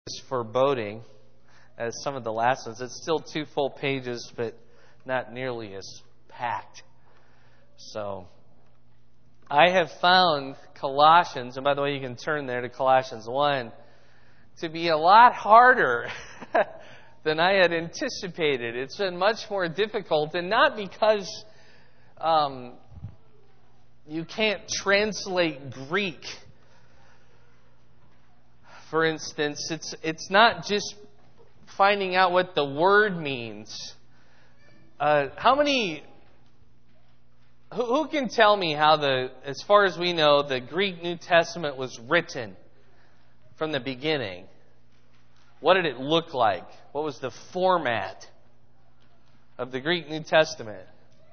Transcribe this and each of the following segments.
as foreboding as some of the last ones. It's still 2 full pages, but not nearly as packed. So I have found Colossians, and by the way, you can turn there to Colossians 1, to be a lot harder than I had anticipated. It's been much more difficult, and not because you can't translate Greek. For instance, it's not just finding out what the word means. Who can tell me how as far as we know, the Greek New Testament was written from the beginning? What did it look like? What was the format of the Greek New Testament?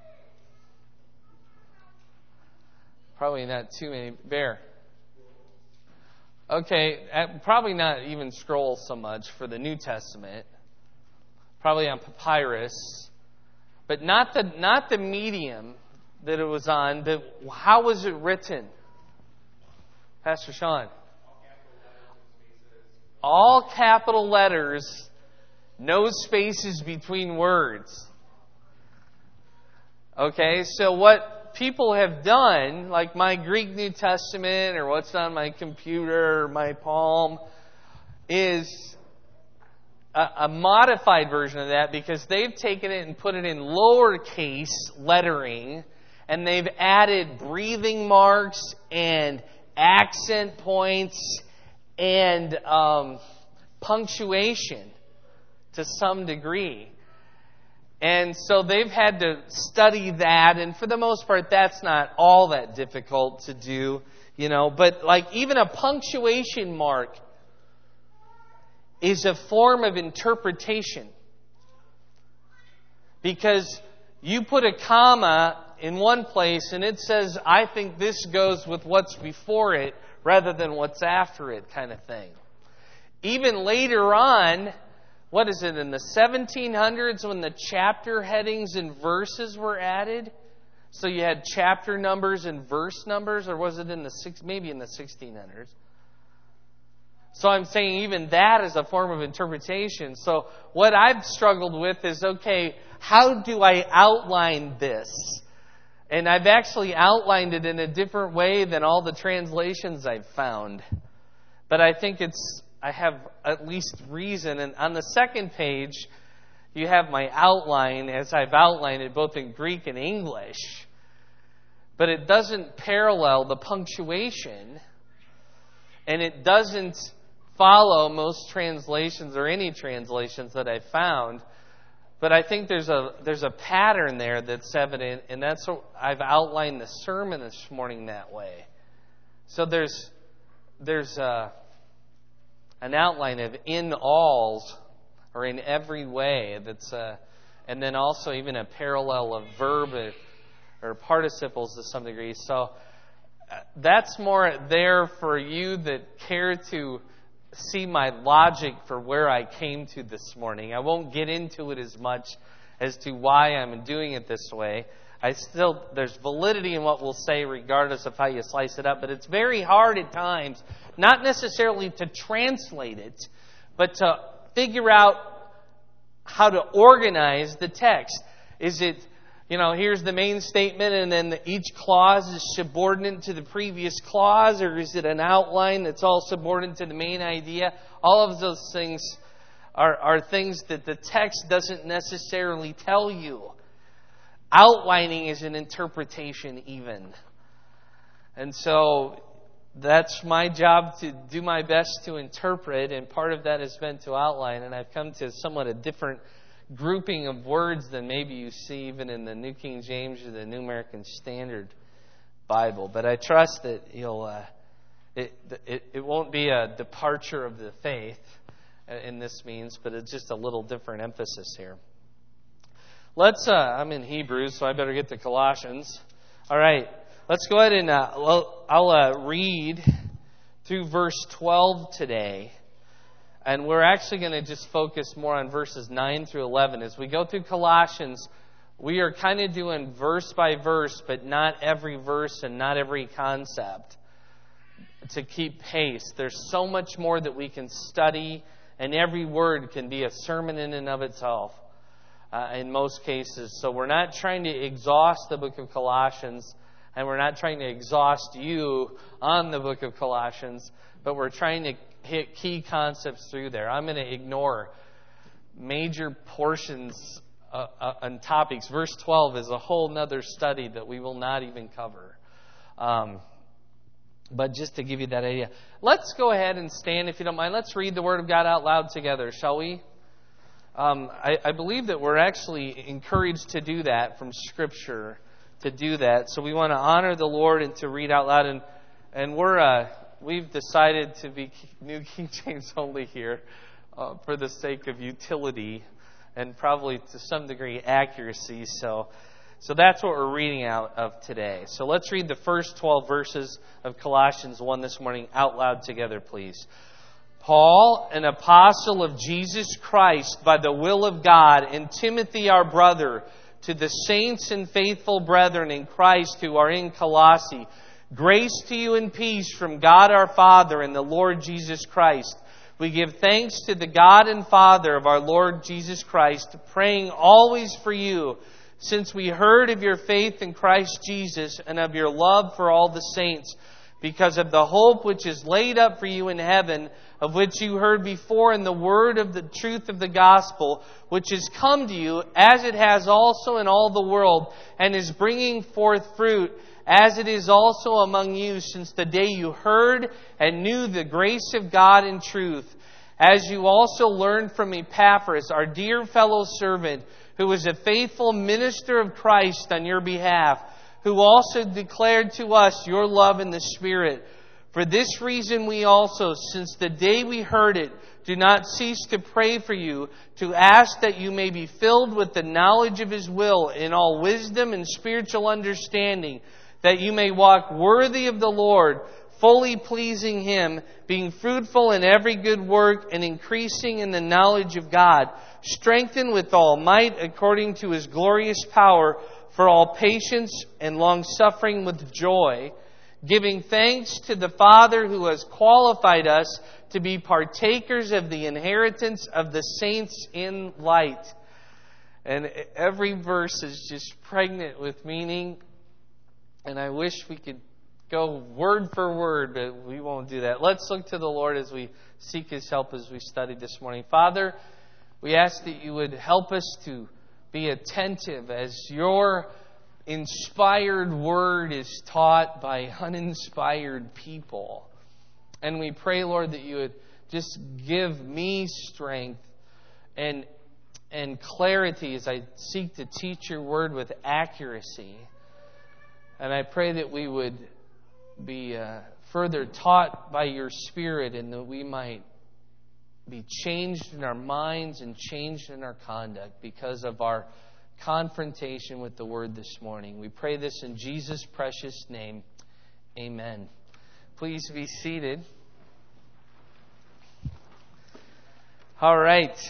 Probably not too many. Bear. Okay, probably not even scroll so much for the New Testament. Probably on papyrus. But not the medium that it was on, but how was it written? Pastor Sean. All capital letters, no spaces between words. Okay, so what people have done, like my Greek New Testament or what's on my computer or my Palm, is a modified version of that, because they've taken it and put it in lowercase lettering, and they've added breathing marks and accent points and punctuation to some degree. And so they've had to study that, and for the most part, that's not all that difficult to do, But like even a punctuation mark is a form of interpretation. Because you put a comma in one place, and it says, I think this goes with what's before it, rather than what's after it, kind of thing. Even later on, what is it, in the 1700s when the chapter headings and verses were added? So you had chapter numbers and verse numbers, or was it maybe in the 1600s? So I'm saying even that is a form of interpretation. So what I've struggled with is, okay, how do I outline this? And I've actually outlined it in a different way than all the translations I've found. But I think I have at least reason. And on the second page, you have my outline as I've outlined it both in Greek and English. But it doesn't parallel the punctuation. And it doesn't follow most translations or any translations that I've found. But I think there's a pattern there that's evident, and that's what I've outlined the sermon this morning that way. So there's an outline of in alls, or in every way, and then also even a parallel of verb or participles to some degree. So that's more there for you that care to see my logic for where I came to this morning. I won't get into it as much as to why I'm doing it this way. There's validity in what we'll say regardless of how you slice it up, but it's very hard at times, not necessarily to translate it, but to figure out how to organize the text. Is it, here's the main statement, and then each clause is subordinate to the previous clause, or is it an outline that's all subordinate to the main idea? All of those things are things that the text doesn't necessarily tell you. Outlining is an interpretation even. And so that's my job, to do my best to interpret, and part of that has been to outline, and I've come to somewhat a different grouping of words than maybe you see even in the New King James or the New American Standard Bible. But I trust that it won't be a departure of the faith in this means, but it's just a little different emphasis here. I'm in Hebrews, so I better get to Colossians. All right, let's go ahead and I'll read through verse 12 today. And we're actually going to just focus more on verses 9 through 11. As we go through Colossians, we are kind of doing verse by verse, but not every verse and not every concept, to keep pace. There's so much more that we can study And every word can be a sermon in and of itself in most cases. So we're not trying to exhaust the book of Colossians, and we're not trying to exhaust you on the book of Colossians, but we're trying to hit key concepts through there. I'm going to ignore major portions and topics. Verse 12 is a whole nother study that we will not even cover. But just to give you that idea. Let's go ahead and stand, if you don't mind. Let's read the Word of God out loud together, shall we? I believe that we're actually encouraged to do that from Scripture, to do that. So we want to honor the Lord and to read out loud. And we've decided to be New King James only here for the sake of utility and probably to some degree accuracy. So that's what we're reading out of today. So let's read the first 12 verses of Colossians 1 this morning out loud together, please. Paul, an apostle of Jesus Christ by the will of God, and Timothy our brother, to the saints and faithful brethren in Christ who are in Colossae, grace to you and peace from God our Father and the Lord Jesus Christ. We give thanks to the God and Father of our Lord Jesus Christ, praying always for you, since we heard of your faith in Christ Jesus and of your love for all the saints, because of the hope which is laid up for you in heaven, of which you heard before in the word of the truth of the gospel, which has come to you, as it has also in all the world, and is bringing forth fruit, as it is also among you since the day you heard and knew the grace of God in truth, as you also learned from Epaphras, our dear fellow servant, who is a faithful minister of Christ on your behalf, who also declared to us your love in the Spirit. For this reason we also, since the day we heard it, do not cease to pray for you, to ask that you may be filled with the knowledge of His will in all wisdom and spiritual understanding, that you may walk worthy of the Lord, fully pleasing Him, being fruitful in every good work and increasing in the knowledge of God, strengthened with all might according to His glorious power, for all patience and long-suffering with joy, giving thanks to the Father who has qualified us to be partakers of the inheritance of the saints in light. And every verse is just pregnant with meaning. And I wish we could go word for word, but we won't do that. Let's look to the Lord as we seek His help as we study this morning. Father, we ask that you would help us to be attentive as your inspired word is taught by uninspired people. And we pray, Lord, that you would just give me strength and clarity as I seek to teach your word with accuracy. And I pray that we would be further taught by your Spirit, and that we might be changed in our minds and changed in our conduct because of our confrontation with the Word this morning. We pray this in Jesus' precious name. Amen. Please be seated. All right.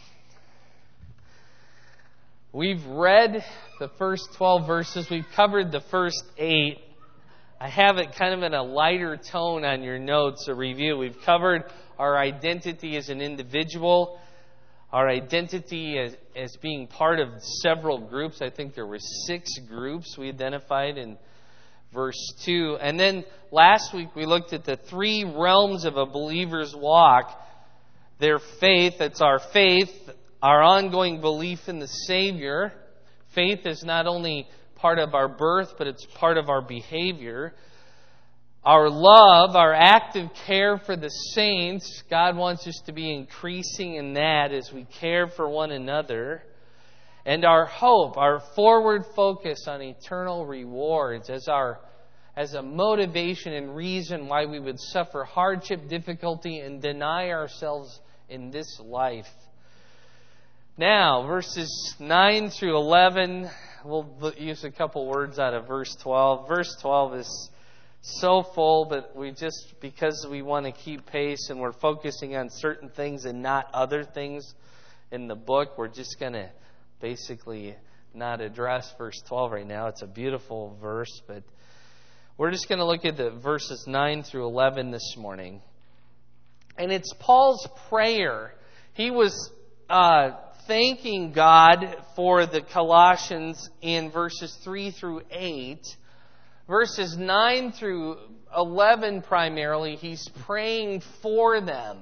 We've read the first 12 verses. We've covered the first 8. I have it kind of in a lighter tone on your notes, a review. We've covered our identity as an individual, our identity as being part of several groups. I think there were 6 groups we identified in verse 2. And then last week we looked at the 3 realms of a believer's walk. Their faith, that's our faith, our ongoing belief in the Savior. Faith is not only part of our birth, but it's part of our behavior. Our love, our active care for the saints, God wants us to be increasing in that as we care for one another. And our hope, our forward focus on eternal rewards as a motivation and reason why we would suffer hardship, difficulty, and deny ourselves in this life. Now, verses 9 through 11, we'll use a couple words out of verse 12. Verse 12 is so full, but because we want to keep pace and we're focusing on certain things and not other things in the book, we're just going to basically not address verse 12 right now. It's a beautiful verse, but we're just going to look at the verses 9 through 11 this morning. And it's Paul's prayer he was thanking God for the Colossians in verses 3 through 8. Verses 9 through 11 primarily, he's praying for them.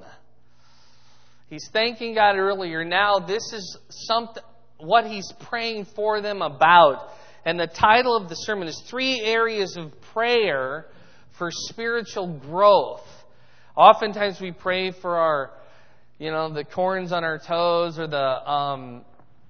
He's thanking God earlier. Now this is what he's praying for them about. And the title of the sermon is 3 Areas of Prayer for Spiritual Growth. Oftentimes we pray for our, the corns on our toes or the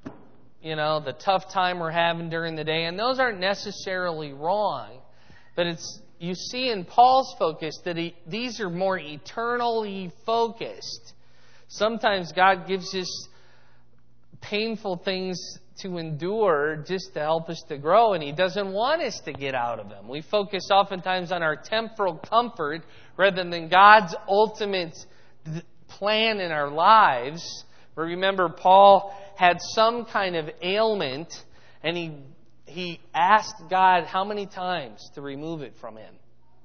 tough time we're having during the day. And those aren't necessarily wrong. But you see in Paul's focus that these are more eternally focused. Sometimes God gives us painful things to endure just to help us to grow, and He doesn't want us to get out of them. We focus oftentimes on our temporal comfort rather than God's ultimate plan in our lives. But remember, Paul had some kind of ailment, and he asked God how many times to remove it from him?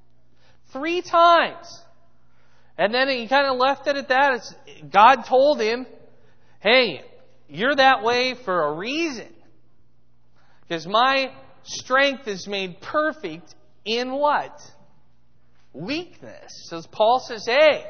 3 times. And then he kind of left it at that. God told him, hey, you're that way for a reason. Because my strength is made perfect in what? Weakness. So Paul says, hey,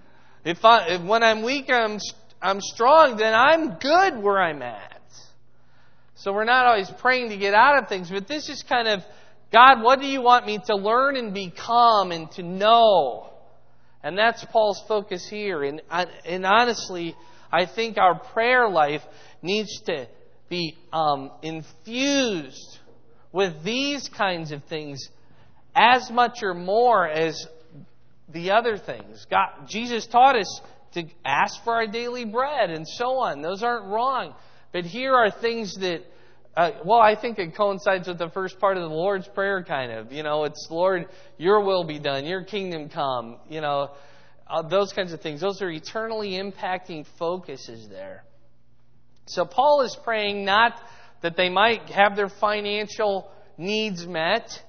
when I'm weak, I'm strong, then I'm good where I'm at. So we're not always praying to get out of things, but this is kind of, God, what do you want me to learn and become and to know? And that's Paul's focus here. And honestly, I think our prayer life needs to be infused with these kinds of things as much or more as the other things. Jesus taught us to ask for our daily bread and so on. Those aren't wrong. But here are things that, I think it coincides with the first part of the Lord's Prayer kind of. It's, Lord, your will be done, your kingdom come. Those kinds of things. Those are eternally impacting focuses there. So Paul is praying not that they might have their financial needs met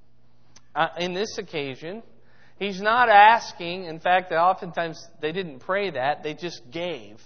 in this occasion. He's not asking. In fact, oftentimes they didn't pray that. They just gave.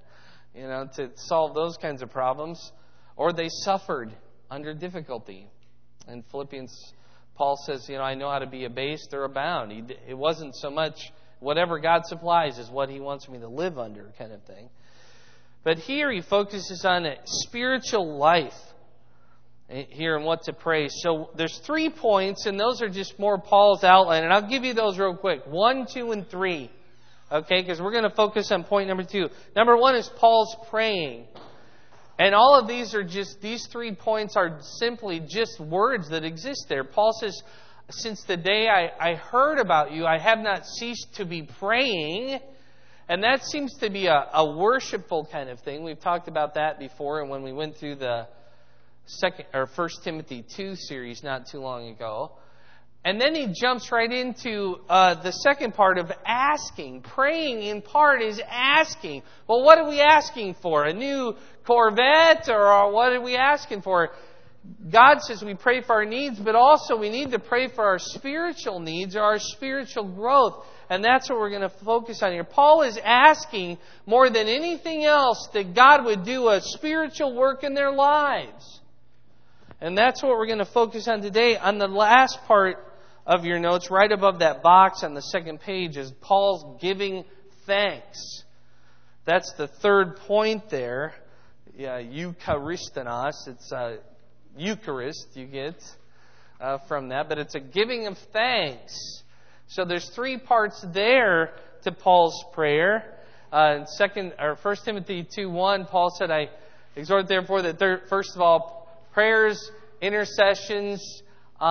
To solve those kinds of problems. Or they suffered under difficulty. In Philippians, Paul says, I know how to be abased or abound. It wasn't so much whatever God supplies is what He wants me to live under kind of thing. But here he focuses on a spiritual life here and what to pray. So there's 3 points, and those are just more Paul's outline. And I'll give you those real quick. 1, 2, and 3. Okay, because we're going to focus on point number 2. Number 1 is Paul's praying. And all of these 3 points are simply just words that exist there. Paul says, since the day I heard about you, I have not ceased to be praying. And that seems to be a worshipful kind of thing. We've talked about that before, and when we went through the 1 Timothy 2 series not too long ago. And then he jumps right into the second part of asking. Praying, in part, is asking. Well, what are we asking for? A new Corvette? Or what are we asking for? God says we pray for our needs, but also we need to pray for our spiritual needs or our spiritual growth. And that's what we're going to focus on here. Paul is asking, more than anything else, that God would do a spiritual work in their lives. And that's what we're going to focus on today. On the last part of your notes, right above that box on the second page, is Paul's giving thanks. That's the third point there. Eucharistenos. It's Eucharist you get from that. But it's a giving of thanks. So there's 3 parts there to Paul's prayer. In 1 Timothy 2:1, Paul said, I exhort therefore that first of all, prayers, intercessions,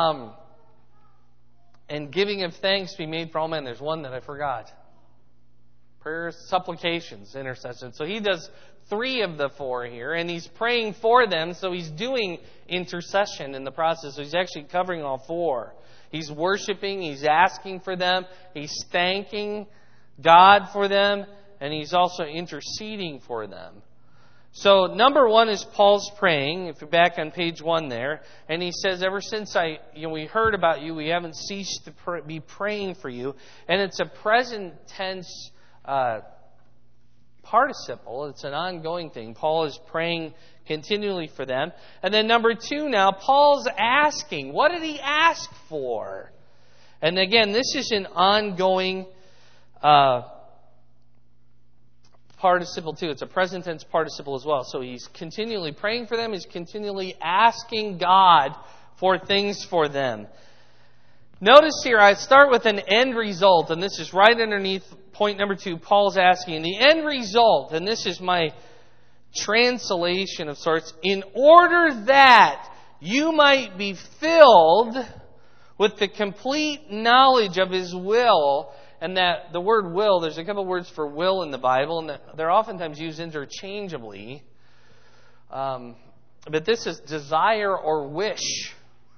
and giving of thanks be made for all men. There's one that I forgot. Prayers, supplications, intercessions. So he does 3 of the 4 here, and he's praying for them, so he's doing intercession in the process. So he's actually covering all 4. He's worshiping, he's asking for them, he's thanking God for them, and he's also interceding for them. So number 1 is Paul's praying. If you're back on page 1 there, and he says, ever since we heard about you, we haven't ceased to be praying for you. And it's a present tense participle. It's an ongoing thing. Paul is praying continually for them. And then number 2 now, Paul's asking. What did he ask for? And again, this is an ongoing participle too. It's a present tense participle as well. So he's continually praying for them. He's continually asking God for things for them. Notice here, I start with an end result, and this is right underneath point number 2. Paul's asking, the end result, and this is my translation of sorts, in order that you might be filled with the complete knowledge of His will. And that the word will, there's a couple words for will in the Bible, and they're oftentimes used interchangeably. But this is desire or wish.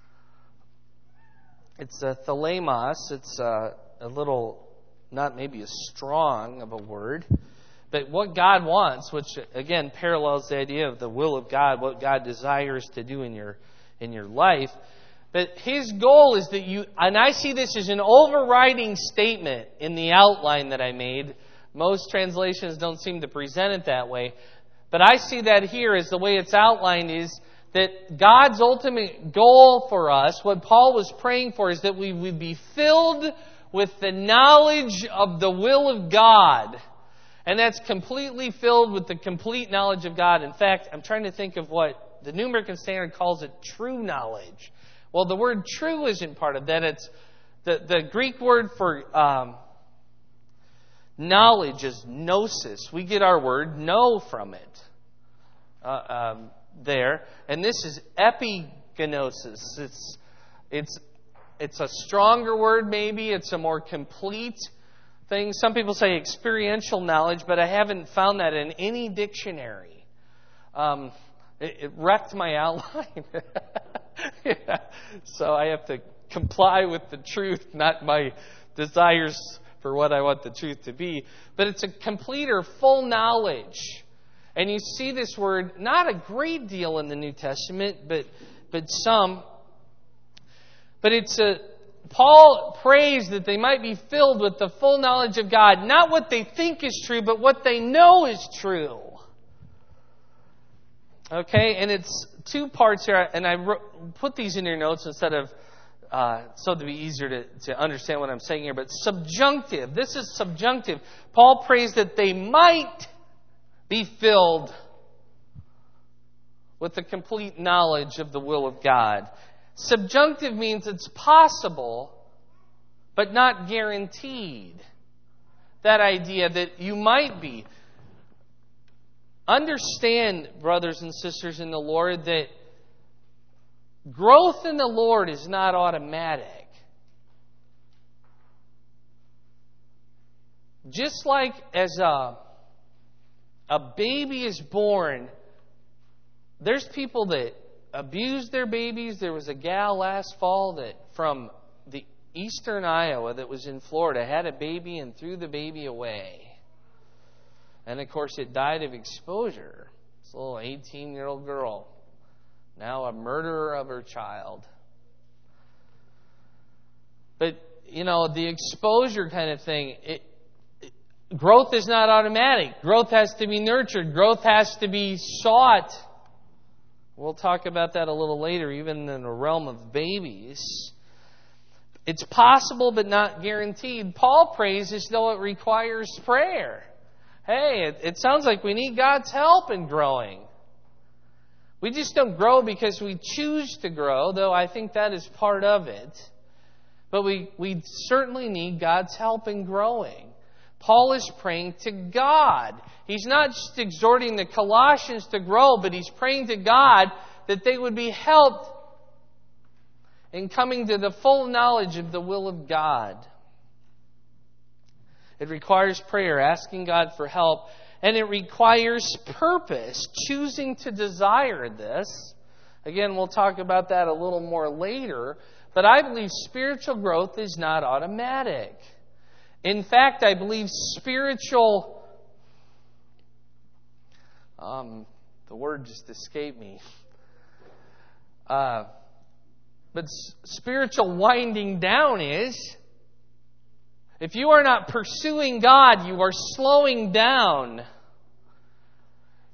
It's a thelemos. It's a little, not maybe as strong of a word. But what God wants, which again parallels the idea of the will of God, what God desires to do in your life. But His goal is that you, and I see this as an overriding statement in the outline that I made. Most translations don't seem to present it that way. But I see that here as the way it's outlined is that God's ultimate goal for us, what Paul was praying for, is that we would be filled with the knowledge of the will of God. And that's completely filled with the complete knowledge of God. In fact, I'm trying to think of what the New American Standard calls it, true knowledge. Well, the word true isn't part of that. It's the Greek word for knowledge is gnosis. We get our word know from it there. And this is epigenosis. It's a stronger word maybe. It's a more complete thing. Some people say experiential knowledge, but I haven't found that in any dictionary. It wrecked my outline. Yeah. So I have to comply with the truth, not my desires for what I want the truth to be. But it's a complete or full knowledge. And you see this word not a great deal in the New Testament, but some. But Paul prays that they might be filled with the full knowledge of God. Not what they think is true, but what they know is true. Okay, and it's 2 parts here, and I put these in your notes instead of so to be easier to understand what I'm saying here. But subjunctive, this is subjunctive. Paul prays that they might be filled with the complete knowledge of the will of God. Subjunctive means it's possible, but not guaranteed. That idea that you might be. Understand, brothers and sisters in the Lord, that growth in the Lord is not automatic. Just like as a baby is born, there's people that abuse their babies. There was a gal last fall that from the eastern Iowa that was in Florida had a baby and threw the baby away. And, of course, it died of exposure. This little 18-year-old girl, now a murderer of her child. But, the exposure kind of thing, growth is not automatic. Growth has to be nurtured. Growth has to be sought. We'll talk about that a little later, even in the realm of babies. It's possible, but not guaranteed. Paul prays as though it requires prayer. Hey, it sounds like we need God's help in growing. We just don't grow because we choose to grow, though I think that is part of it. But we certainly need God's help in growing. Paul is praying to God. He's not just exhorting the Colossians to grow, but he's praying to God that they would be helped in coming to the full knowledge of the will of God. It requires prayer, asking God for help, and it requires purpose, choosing to desire this. Again, we'll talk about that a little more later, but I believe spiritual growth is not automatic. In fact, I believe spiritual... the word just escaped me. But spiritual winding down is... If you are not pursuing God, you are slowing down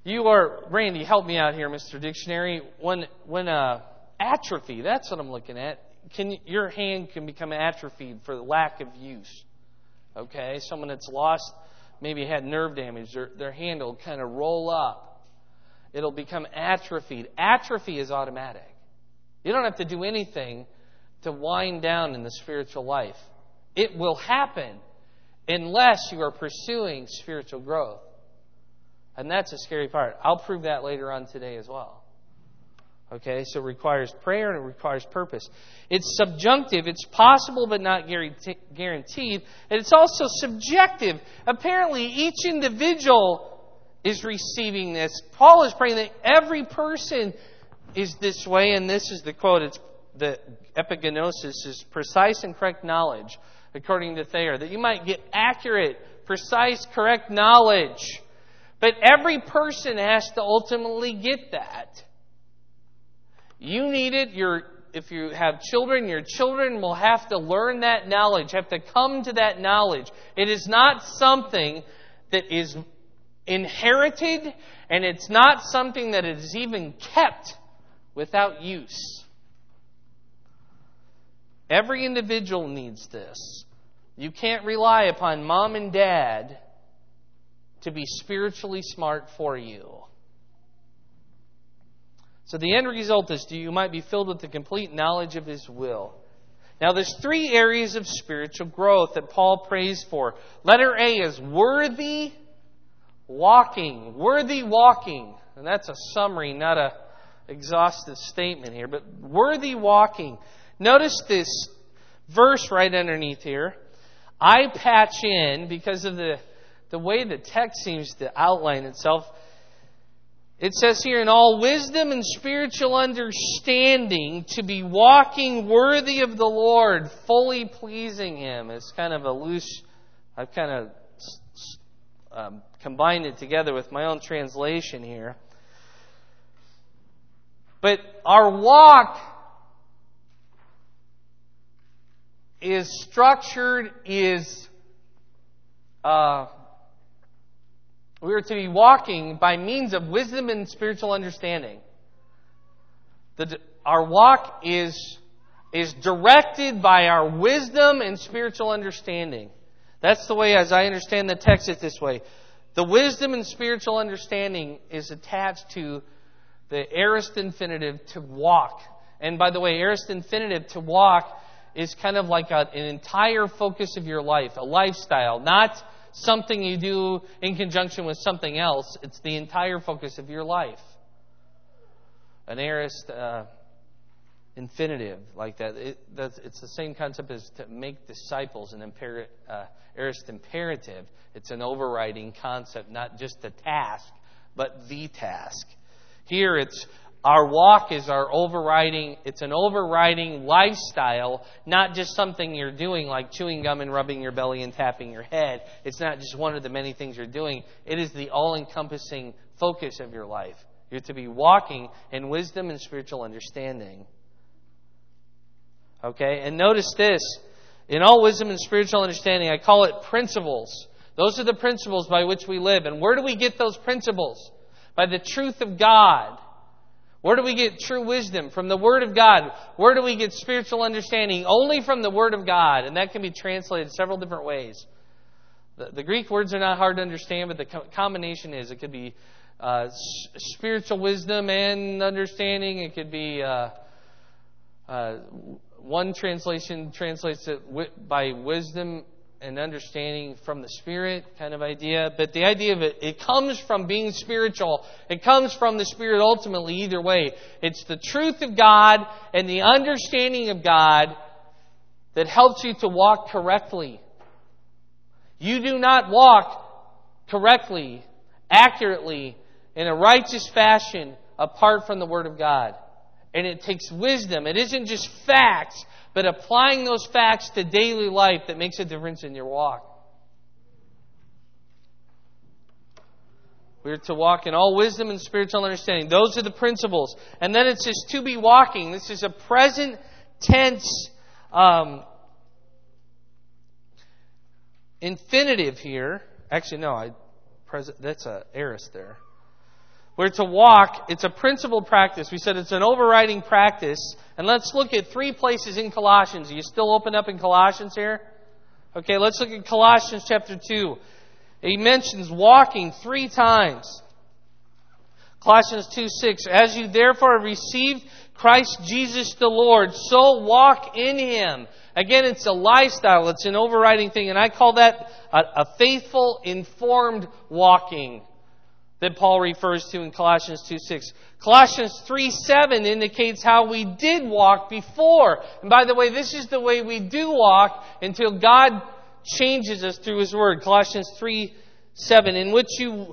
Randy, help me out here, Mr. Dictionary. When atrophy, that's what I'm looking at. Your hand can become atrophied for lack of use. Okay, someone that's lost, maybe had nerve damage, their hand will kind of roll up. It'll become atrophied. Atrophy is automatic. You don't have to do anything to wind down in the spiritual life. It will happen unless you are pursuing spiritual growth. And that's a scary part. I'll prove that later on today as well. Okay, so it requires prayer and it requires purpose. It's subjunctive. It's possible but not guaranteed. And it's also subjective. Apparently, each individual is receiving this. Paul is praying that every person is this way, and this is the quote. It's the epigenosis is precise and correct knowledge, according to Thayer, that you might get accurate, precise, correct knowledge. But every person has to ultimately get that. You need it. If you have children, your children will have to learn that knowledge, have to come to that knowledge. It is not something that is inherited, and it's not something that is even kept without use. Every individual needs this. You can't rely upon mom and dad to be spiritually smart for you. So the end result is you might be filled with the complete knowledge of His will. Now there's 3 areas of spiritual growth that Paul prays for. Letter A is worthy walking. Worthy walking. And that's a summary, not an exhaustive statement here. But worthy walking. Notice this verse right underneath here. I patch in, because of the way the text seems to outline itself, it says here, in all wisdom and spiritual understanding, to be walking worthy of the Lord, fully pleasing Him. It's kind of a loose, I've kind of combined it together with my own translation here. But our walk is structured, we are to be walking by means of wisdom and spiritual understanding. Our walk is directed by our wisdom and spiritual understanding. That's the way, as I understand the text, it's this way. The wisdom and spiritual understanding is attached to the aorist infinitive, to walk. And by the way, aorist infinitive, to walk, is kind of like an entire focus of your life, a lifestyle, not something you do in conjunction with something else. It's the entire focus of your life. An aorist infinitive like that. It's the same concept as to make disciples, an aorist imperative. It's an overriding concept, not just a task, but the task. Here it's our walk is it's an overriding lifestyle, not just something you're doing like chewing gum and rubbing your belly and tapping your head. It's not just one of the many things you're doing. It is the all-encompassing focus of your life. You're to be walking in wisdom and spiritual understanding. Okay? And notice this. In all wisdom and spiritual understanding, I call it principles. Those are the principles by which we live. And where do we get those principles? By the truth of God. Where do we get true wisdom? From the Word of God. Where do we get spiritual understanding? Only from the Word of God. And that can be translated several different ways. The Greek words are not hard to understand, but the combination is, it could be spiritual wisdom and understanding. It could be, one translation translates it by wisdom and understanding from the Spirit kind of idea. But the idea of it comes from being spiritual. It comes from the Spirit ultimately either way. It's the truth of God and the understanding of God that helps you to walk correctly. You do not walk correctly, accurately, in a righteous fashion apart from the Word of God. And it takes wisdom. It isn't just facts, but applying those facts to daily life that makes a difference in your walk. We're to walk in all wisdom and spiritual understanding. Those are the principles. And then it says to be walking. This is a present tense infinitive here. Actually, no, that's an aorist there. We're to walk. It's a principled practice. We said it's an overriding practice. And let's look at 3 places in Colossians. Are you still open up in Colossians here? Okay, let's look at Colossians chapter 2. He mentions walking 3 times. Colossians 2:6. As you therefore have received Christ Jesus the Lord, so walk in Him. Again, it's a lifestyle. It's an overriding thing. And I call that a faithful, informed walking that Paul refers to in Colossians 2:6. Colossians 3:7 indicates how we did walk before. And by the way, this is the way we do walk until God changes us through His Word. Colossians 3:7, in which you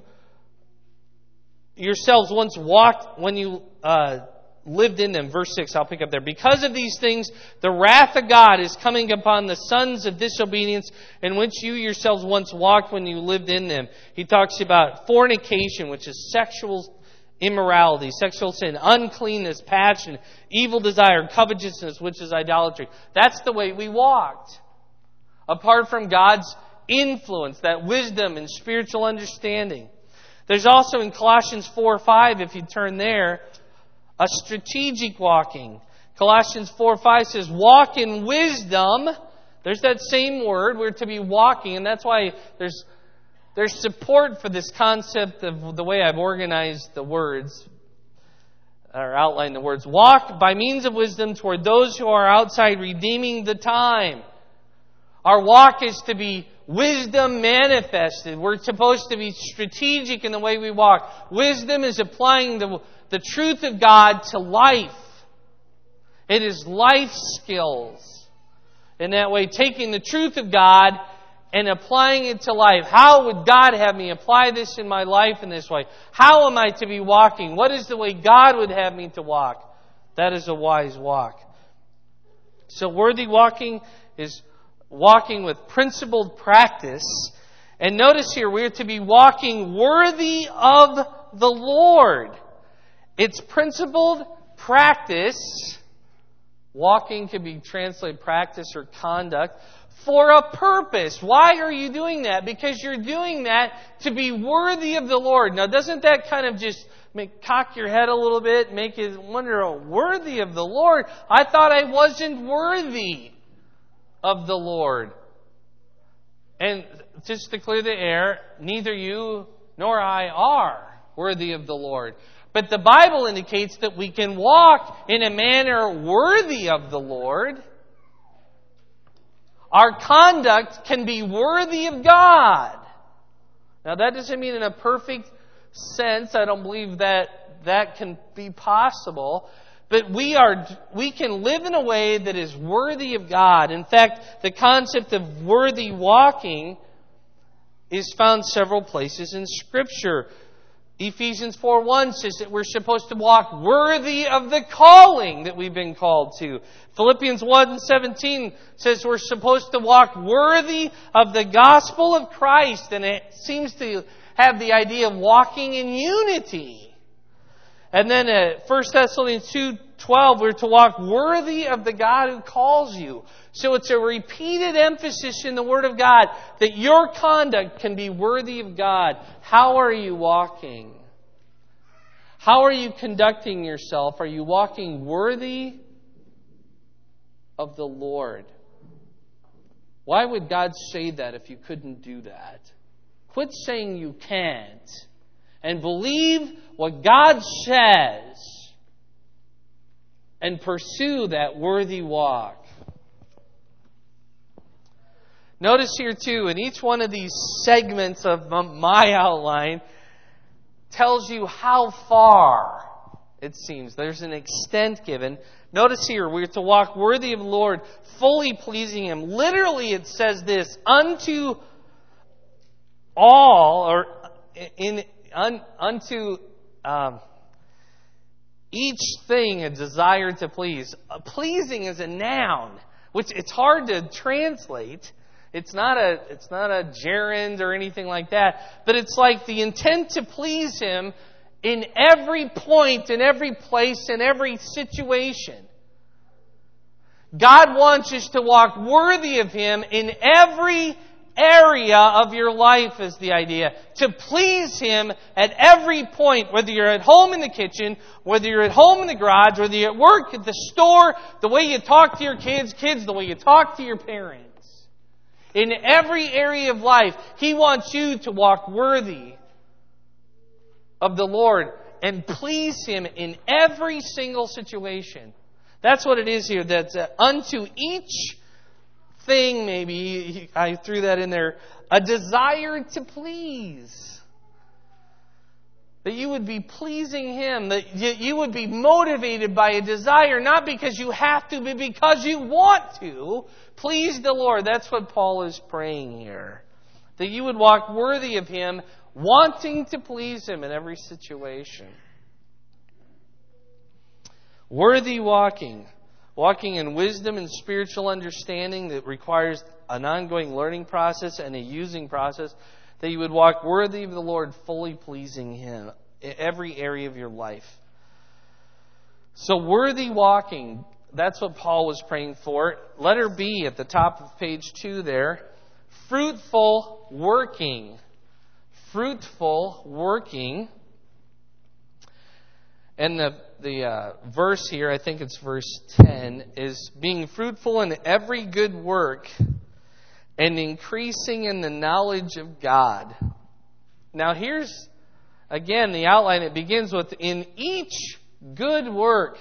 yourselves once walked when you lived in them. Verse 6, I'll pick up there. Because of these things, the wrath of God is coming upon the sons of disobedience, in which you yourselves once walked when you lived in them. He talks about fornication, which is sexual immorality, sexual sin, uncleanness, passion, evil desire, covetousness, which is idolatry. That's the way we walked. Apart from God's influence, that wisdom and spiritual understanding. There's also in Colossians 4:5, if you turn there, a strategic walking. Colossians 4:5 says, walk in wisdom. There's that same word. We're to be walking, and that's why there's support for this concept of the way I've organized the words, or outlined the words. Walk by means of wisdom toward those who are outside, redeeming the time. Our walk is to be wisdom manifested. We're supposed to be strategic in the way we walk. Wisdom is applying the truth of God to life. It is life skills. In that way, taking the truth of God and applying it to life. How would God have me apply this in my life in this way? How am I to be walking? What is the way God would have me to walk? That is a wise walk. So worthy walking is walking with principled practice. And notice here, we're to be walking worthy of the Lord. It's principled practice. Walking can be translated practice or conduct for a purpose. Why are you doing that? Because you're doing that to be worthy of the Lord. Now, doesn't that kind of just cock your head a little bit, make you wonder, worthy of the Lord? I thought I wasn't worthy of the Lord. And just to clear the air, neither you nor I are worthy of the Lord. But the Bible indicates that we can walk in a manner worthy of the Lord. Our conduct can be worthy of God. Now that doesn't mean in a perfect sense. I don't believe that can be possible. But we can live in a way that is worthy of God. In fact, the concept of worthy walking is found several places in Scripture. Ephesians 4:1 says that we're supposed to walk worthy of the calling that we've been called to. Philippians 1:17 says we're supposed to walk worthy of the gospel of Christ. And it seems to have the idea of walking in unity. And then 1 Thessalonians 2:12, we're to walk worthy of the God who calls you. So it's a repeated emphasis in the Word of God that your conduct can be worthy of God. How are you walking? How are you conducting yourself? Are you walking worthy of the Lord? Why would God say that if you couldn't do that? Quit saying you can't and believe what God says and pursue that worthy walk. Notice here too, in each one of these segments of my outline tells you how far it seems. There's an extent given. Notice here, we're to walk worthy of the Lord, fully pleasing Him. Literally it says this, unto all, or unto each thing a desire to please. Pleasing is a noun, which it's hard to translate. It's not a gerund or anything like that. But it's like the intent to please Him in every point, in every place, in every situation. God wants us to walk worthy of Him in every area of your life is the idea. To please Him at every point, whether you're at home in the kitchen, whether you're at home in the garage, whether you're at work, at the store, the way you talk to your kids, the way you talk to your parents. In every area of life, He wants you to walk worthy of the Lord and please Him in every single situation. That's what it is here. That's unto each thing, maybe, I threw that in there, a desire to please. That you would be pleasing Him. That you would be motivated by a desire, not because you have to, but because you want to please the Lord. That's what Paul is praying here. That you would walk worthy of Him, wanting to please Him in every situation. Worthy walking. Walking in wisdom and spiritual understanding that requires an ongoing learning process and a using process. That you would walk worthy of the Lord, fully pleasing Him in every area of your life. So worthy walking, that's what Paul was praying for. Letter B at the top of page 2 there. Fruitful working. Fruitful working. And the verse here, I think it's verse 10, is being fruitful in every good work and increasing in the knowledge of God. Now here's, again, the outline. It begins with, in each good work.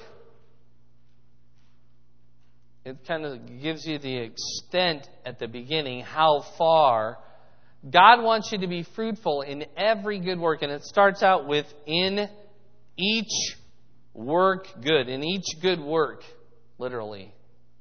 It kind of gives you the extent at the beginning, how far. God wants you to be fruitful in every good work. And it starts out with, in each work good. In each good work, literally.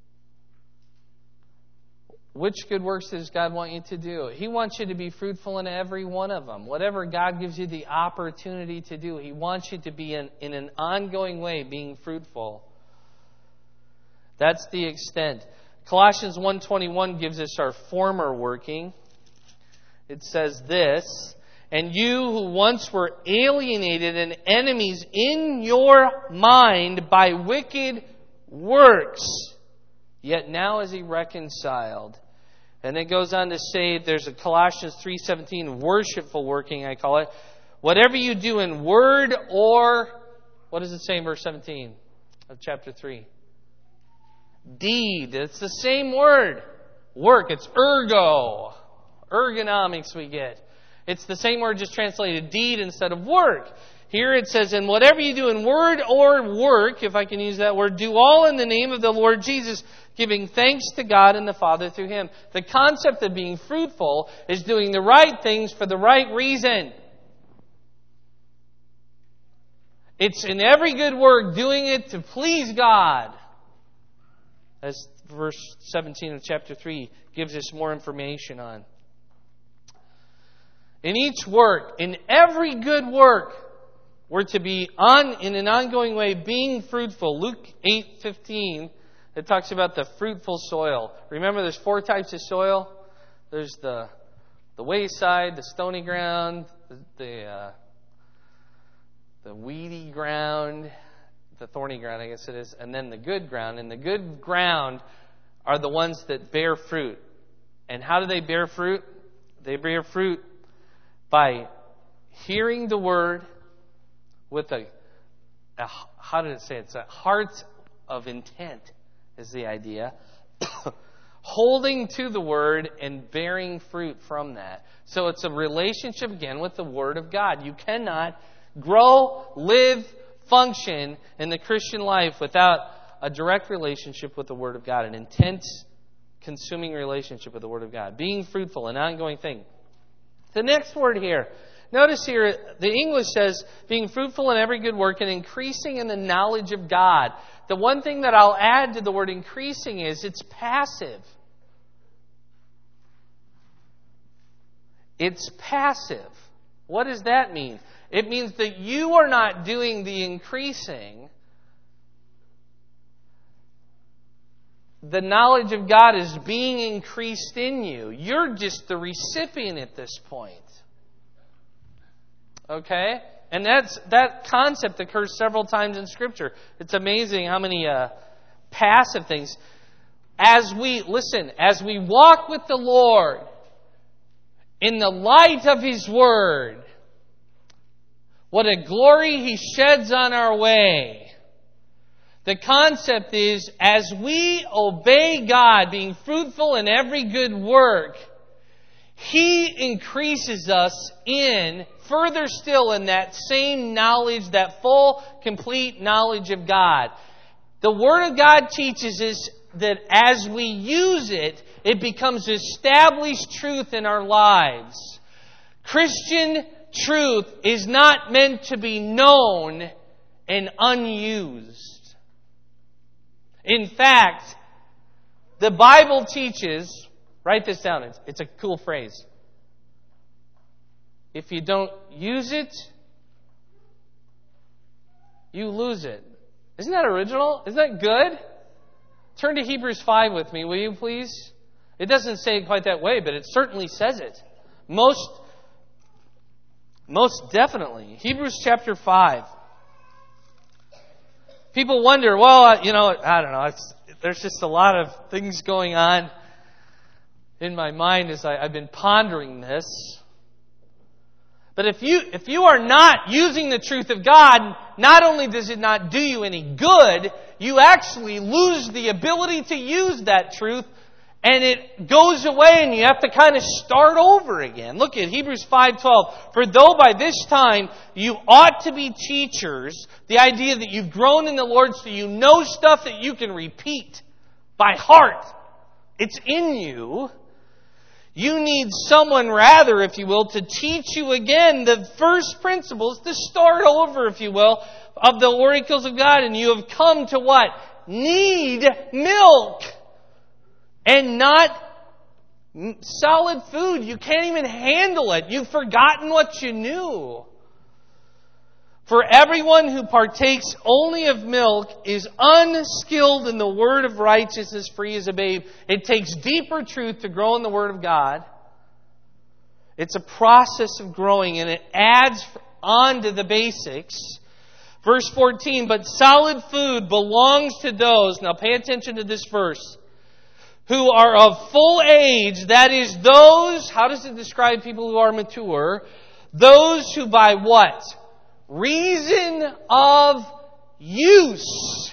Which good works does God want you to do? He wants you to be fruitful in every one of them. Whatever God gives you the opportunity to do, He wants you to be in an ongoing way being fruitful. That's the extent. Colossians 1:21 gives us our former working. It says this, and you who once were alienated and enemies in your mind by wicked works, yet now is He reconciled. And it goes on to say, there's a Colossians 3:17, worshipful working, I call it. Whatever you do in word or, what does it say in verse 17 of chapter 3? Deed. It's the same word. Work. It's ergo. Ergonomics we get. It's the same word, just translated deed instead of work. Here it says, and whatever you do in word or work, if I can use that word, do all in the name of the Lord Jesus, giving thanks to God and the Father through Him. The concept of being fruitful is doing the right things for the right reason. It's in every good work, doing it to please God. As verse 17 of chapter 3 gives us more information on. In each work, in every good work, we're to be in an ongoing way being fruitful. Luke 8:15, it talks about the fruitful soil. Remember, there's 4 types of soil. There's the wayside, the stony ground, the weedy ground, the thorny ground, I guess it is, and then the good ground. And the good ground are the ones that bear fruit. And how do they bear fruit? They bear fruit by hearing the word with how did it say? It's a heart of intent is the idea. Holding to the word and bearing fruit from that. So it's a relationship again with the Word of God. You cannot grow, live, function in the Christian life without a direct relationship with the Word of God, an intense, consuming relationship with the Word of God. Being fruitful, an ongoing thing. The next word here, notice here, the English says, being fruitful in every good work and increasing in the knowledge of God. The one thing that I'll add to the word increasing is it's passive. It's passive. What does that mean? It means that you are not doing the increasing. The knowledge of God is being increased in you. You're just the recipient at this point. Okay? And that concept occurs several times in Scripture. It's amazing how many passive things. As we walk with the Lord, in the light of His Word. What a glory He sheds on our way. The concept is, as we obey God, being fruitful in every good work, He increases us in, further still, in that same knowledge, that full, complete knowledge of God. The Word of God teaches us that as we use it, it becomes established truth in our lives. Christian truth is not meant to be known and unused. In fact, the Bible teaches, write this down, it's a cool phrase. If you don't use it, you lose it. Isn't that original? Isn't that good? Turn to Hebrews 5 with me, will you please? It doesn't say it quite that way, but it certainly says it. Most definitely. Hebrews chapter 5. People wonder, well, I don't know. There's just a lot of things going on in my mind as I've been pondering this. But if you are not using the truth of God, not only does it not do you any good, you actually lose the ability to use that truth, and it goes away and you have to kind of start over again. Look at Hebrews 5:12. For though by this time you ought to be teachers, the idea that you've grown in the Lord so you know stuff that you can repeat by heart. It's in you. You need someone rather, if you will, to teach you again the first principles, to start over, if you will, of the oracles of God. And you have come to what? Need milk. And not solid food. You can't even handle it. You've forgotten what you knew. For everyone who partakes only of milk is unskilled in the word of righteousness, free as a babe. It takes deeper truth to grow in the Word of God. It's a process of growing, and it adds on to the basics. Verse 14, but solid food belongs to those, now pay attention to this verse, who are of full age, that is those, how does it describe people who are mature? Those who by what? Reason of use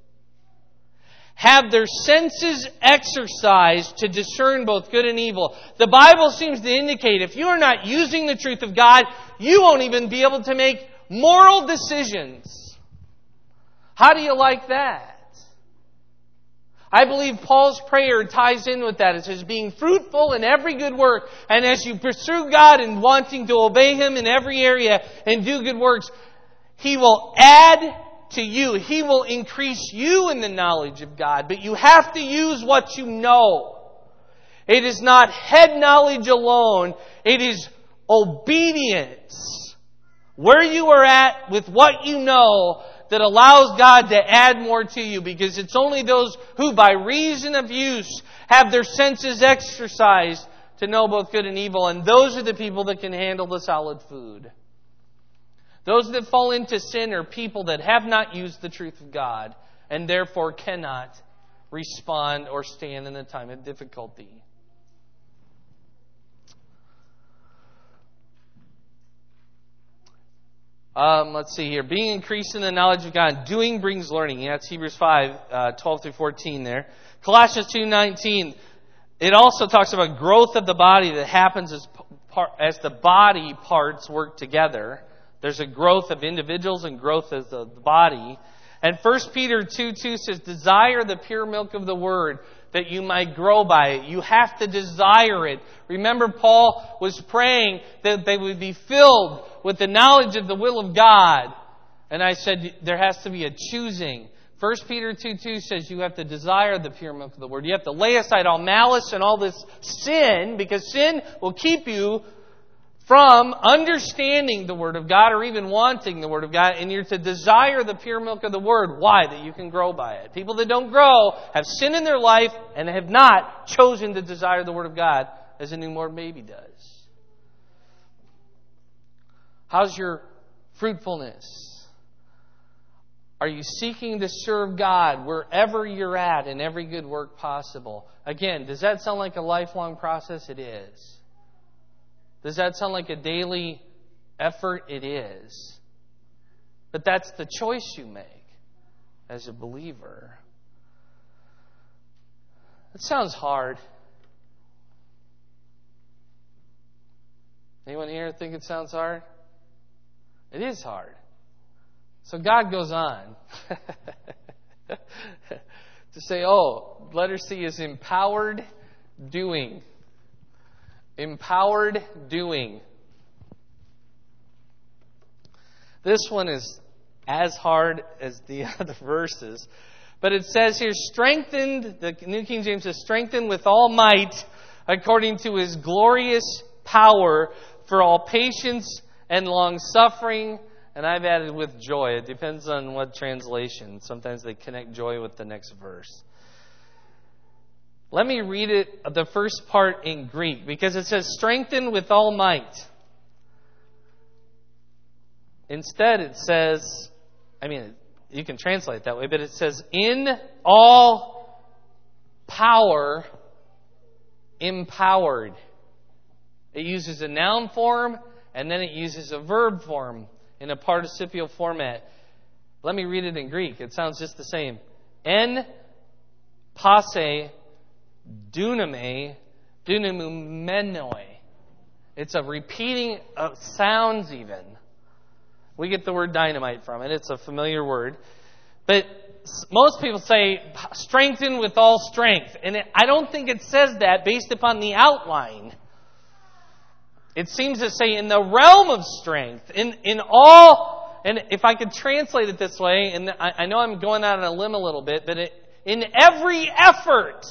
have their senses exercised to discern both good and evil. The Bible seems to indicate if you are not using the truth of God, you won't even be able to make moral decisions. How do you like that? I believe Paul's prayer ties in with that. It says, being fruitful in every good work. And as you pursue God and wanting to obey Him in every area and do good works, He will add to you. He will increase you in the knowledge of God. But you have to use what you know. It is not head knowledge alone. It is obedience. Where you are at with what you know that allows God to add more to you, because it's only those who by reason of use have their senses exercised to know both good and evil, and those are the people that can handle the solid food. Those that fall into sin are people that have not used the truth of God and therefore cannot respond or stand in the time of difficulty. Let's see here. Being increased in the knowledge of God. Doing brings learning. Yeah, that's Hebrews 5, 12 through 14 there. Colossians 2:19. It also talks about growth of the body that happens as the body parts work together. There's a growth of individuals and growth of the body. And 1 Peter 2:2 says, desire the pure milk of the Word, that you might grow by it. You have to desire it. Remember, Paul was praying that they would be filled with the knowledge of the will of God. And I said there has to be a choosing. 1 Peter 2:2 says you have to desire the pure milk of the Word. You have to lay aside all malice and all this sin, because sin will keep you from understanding the Word of God or even wanting the Word of God. And you're to desire the pure milk of the Word. Why? That you can grow by it. People that don't grow have sin in their life and have not chosen to desire the Word of God as a newborn baby does. How's your fruitfulness? Are you seeking to serve God wherever you're at in every good work possible? Again, does that sound like a lifelong process? It is. Does that sound like a daily effort? It is. But that's the choice you make as a believer. It sounds hard. Anyone here think it sounds hard? It is hard. So God goes on to say, letter C is empowered doing. Empowered doing. This one is as hard as the other verses. But it says here, strengthened, the New King James says, strengthened with all might according to His glorious power for all patience and long-suffering. And I've added with joy. It depends on what translation. Sometimes they connect joy with the next verse. Let me read it, the first part in Greek, because it says, strengthened with all might. Instead, it says, you can translate it that way, but it says, in all power, empowered. It uses a noun form, and then it uses a verb form in a participial format. Let me read it in Greek. It sounds just the same. En pase duname dunamumenoi. It's a repeating of sounds even. We get the word dynamite from it. It's a familiar word. But most people say strengthen with all strength. And I don't think it says that based upon the outline. It seems to say in the realm of strength. In all, and if I could translate it this way, and I know I'm going out on a limb a little bit, but in every effort.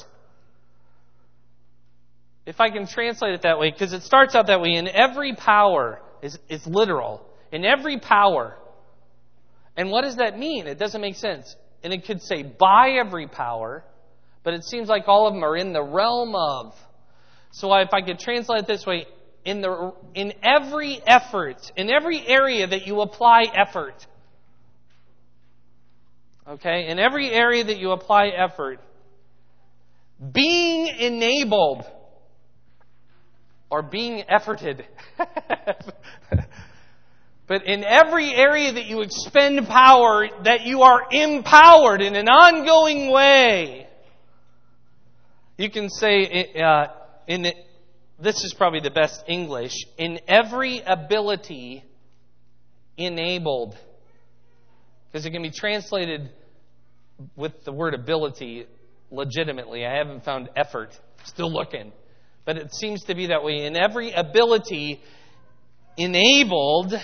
If I can translate it that way, because it starts out that way, in every power is literal. In every power. And what does that mean? It doesn't make sense. And it could say by every power, but it seems like all of them are in the realm of. So if I could translate it this way, in every effort, in every area that you apply effort. Okay? In every area that you apply effort, being enabled or being efforted. But in every area that you expend power, that you are empowered in an ongoing way. You can say, this is probably the best English, in every ability enabled. Because it can be translated with the word ability legitimately. I haven't found effort. Still looking. But it seems to be that way. In every ability enabled.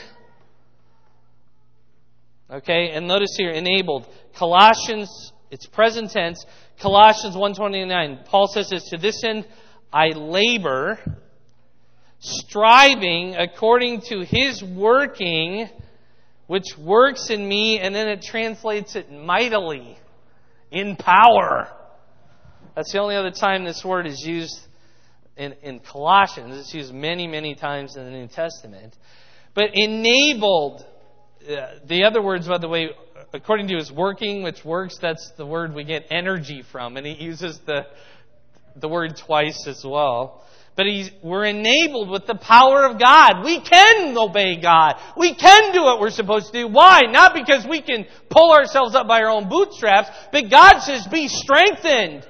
Okay, and notice here, enabled. Colossians, it's present tense. Colossians 1:29. Paul says this, to this end I labor, striving according to His working, which works in me, and then it translates it mightily, in power. That's the only other time this word is used in Colossians. It's used many, many times in the New Testament. But enabled, the other words, by the way, according to His working, which works, that's the word we get energy from. And he uses the word twice as well. But we're enabled with the power of God. We can obey God. We can do what we're supposed to do. Why? Not because we can pull ourselves up by our own bootstraps, but God says, be strengthened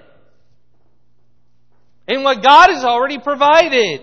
in what God has already provided.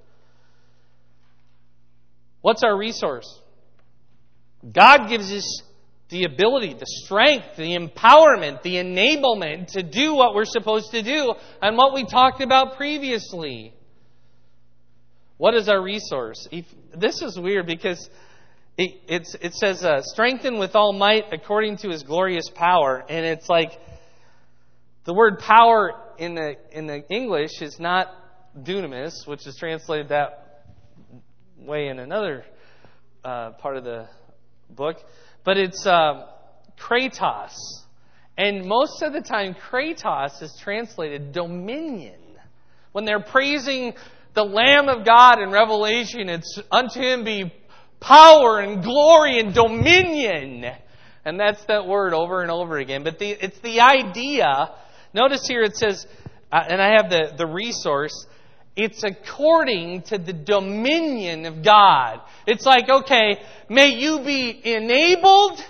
What's our resource? God gives us the ability, the strength, the empowerment, the enablement to do what we're supposed to do and what we talked about previously. What is our resource? This is weird because it says, strengthen with all might according to His glorious power. And it's like the word power in the English is not dunamis, which is translated that way in another part of the book. But it's kratos. And most of the time, kratos is translated dominion. When they're praising the Lamb of God in Revelation, it's unto Him be power and glory and dominion. And that's that word over and over again. But it's the idea. Notice here it says, and I have the resource, It's according to the dominion of God. It's like, okay, may you be enabled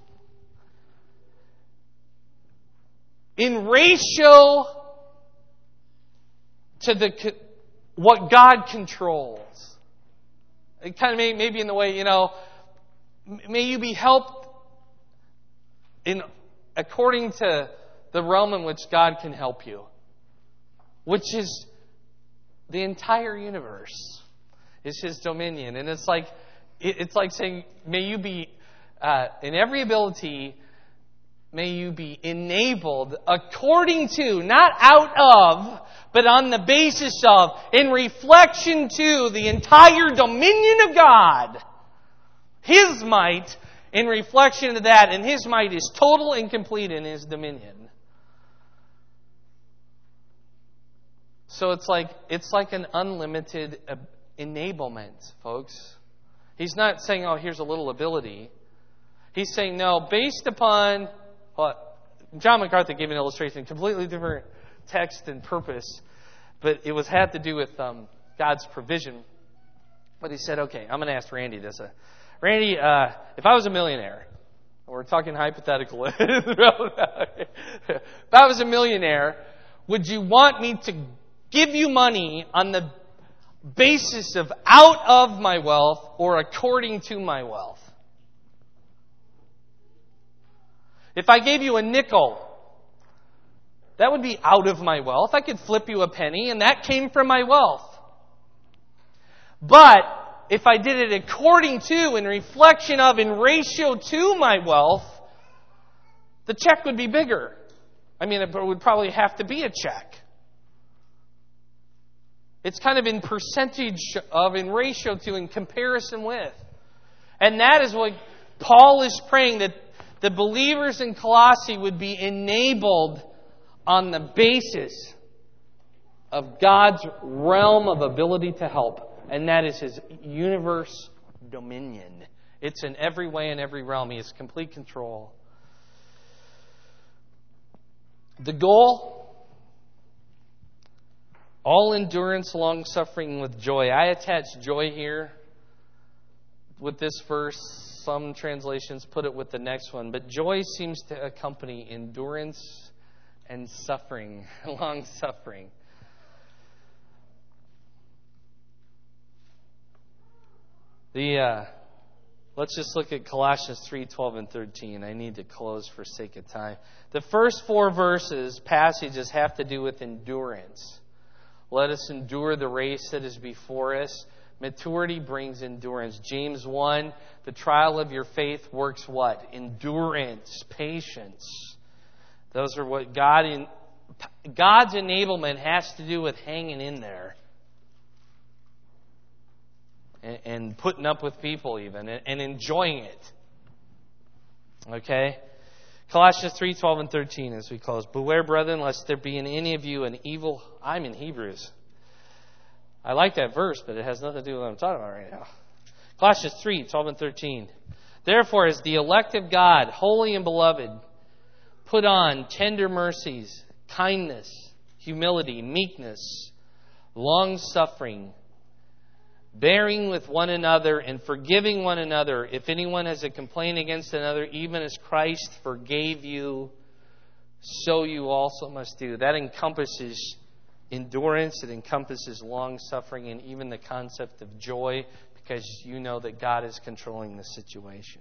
in ratio to what God controls. It kind of maybe in the way, may you be helped according to the realm in which God can help you, which is the entire universe, is His dominion. And it's like saying, may you be in every ability. May you be enabled according to, not out of, but on the basis of, in reflection to the entire dominion of God. His might, in reflection to that, and His might is total and complete in His dominion. So it's like an unlimited enablement, folks. He's not saying, oh, here's a little ability. He's saying, no, based upon... Well, John MacArthur gave an illustration, completely different text and purpose, but it had to do with God's provision. But he said, okay, I'm going to ask Randy this. Randy, if I was a millionaire, we're talking hypothetical. If I was a millionaire, would you want me to give you money on the basis of out of my wealth or according to my wealth? If I gave you a nickel, that would be out of my wealth. I could flip you a penny, and that came from my wealth. But if I did it according to, in reflection of, in ratio to my wealth, the check would be bigger. I mean, it would probably have to be a check. It's kind of in percentage of, in ratio to, in comparison with. And that is what Paul is praying, that the believers in Colossae would be enabled on the basis of God's realm of ability to help. And that is His universe dominion. It's in every way, in every realm. He has complete control. The goal? All endurance, long suffering with joy. I attach joy here with this verse. Some translations put it with the next one. But joy seems to accompany endurance and suffering, long suffering. Let's just look at Colossians 3:12 and 13. I need to close for sake of time. The first 4 passages have to do with endurance. Let us endure the race that is before us. Maturity brings endurance. James 1, the trial of your faith works what? Endurance, patience. Those are what God's enablement has to do with hanging in there. And putting up with people even. And enjoying it. Okay? Colossians 3:12 and 13 as we close. Beware, brethren, lest there be in any of you an evil... I'm in Hebrews. I like that verse, but it has nothing to do with what I'm talking about right now. Colossians 3:12 and 13. Therefore, as the elect of God, holy and beloved, put on tender mercies, kindness, humility, meekness, long-suffering, bearing with one another and forgiving one another. If anyone has a complaint against another, even as Christ forgave you, so you also must do. That encompasses endurance, it encompasses long-suffering, and even the concept of joy, because you know that God is controlling the situation.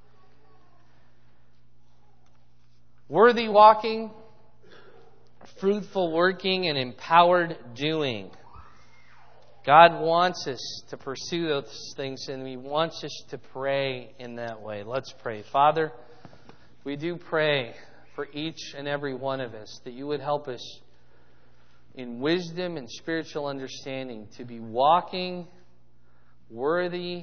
Worthy walking, fruitful working, and empowered doing. God wants us to pursue those things, and He wants us to pray in that way. Let's pray. Father, we do pray for each and every one of us that you would help us in wisdom and spiritual understanding to be walking worthy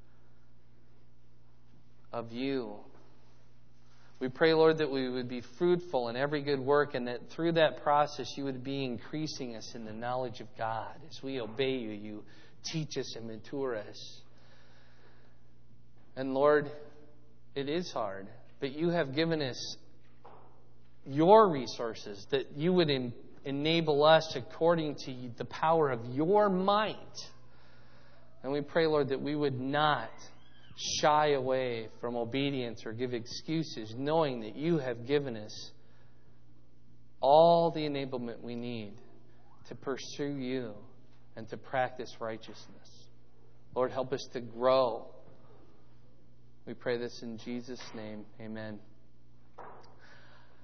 of you. We pray, Lord, that we would be fruitful in every good work, and that through that process you would be increasing us in the knowledge of God. As we obey you, you teach us and mature us. And Lord, it is hard, but you have given us your resources, that you would enable us according to the power of your might. And we pray, Lord, that we would not shy away from obedience or give excuses, knowing that you have given us all the enablement we need to pursue you and to practice righteousness. Lord, help us to grow. We pray this in Jesus' name. Amen.